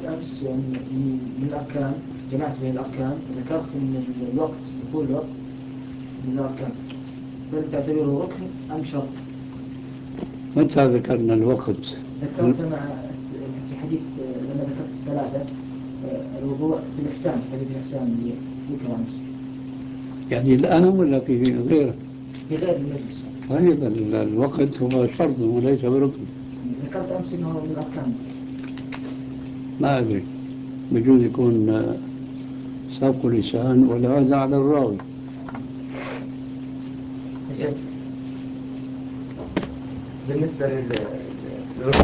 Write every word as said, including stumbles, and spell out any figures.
أمس يعني من من الأركان، جمعت بين الأركان، ذكرت أن الوقت دخول الوقت من الأركان، هل تعتبره ركن أم شرط؟ متى ذكرنا الوقت؟ ذكرت مع في حديث لما ذكرت الثلاثة، الوضوء في الإحسان، حديث الإحسان اللي ذكر أمس. يعني الآن ولا في غيره؟ في غير المجلس. طيب الوقت هو شرط وليس بركن. ذكرت أمس أنه من الأركان. ما أدري، بجوز يكون ساق لسان ولا هذا على الراوي. بالنسبة لل